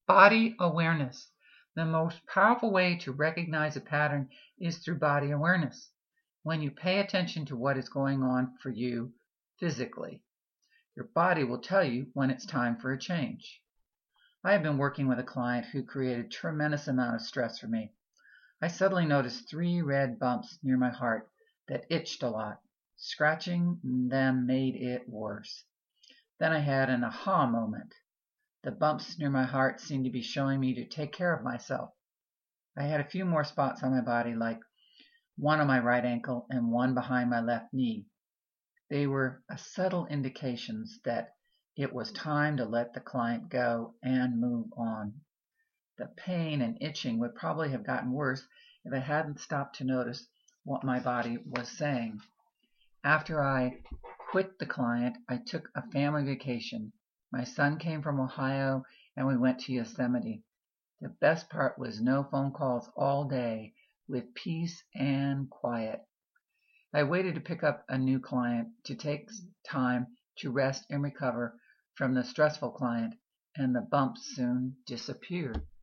Body awareness. The most powerful way to recognize a pattern is through body awareness. When you pay attention to what is going on for you physically, your body will tell you when it's time for a change. I have been working with a client who created a tremendous amount of stress for me. I suddenly noticed 3 red bumps near my heart that itched a lot. Scratching them made it worse. Then I had an aha moment. The bumps near my heart seemed to be showing me to take care of myself. I had a few more spots on my body, like one on my right ankle and one behind my left knee. They were subtle indications that it was time to let the client go and move on. The pain and itching would probably have gotten worse if I hadn't stopped to notice what my body was saying. After I quit the client, I took a family vacation. My son came from Ohio and we went to Yosemite. The best part was no phone calls all day, with peace and quiet. I waited to pick up a new client to take time to rest and recover from the stressful client, and the bumps soon disappeared.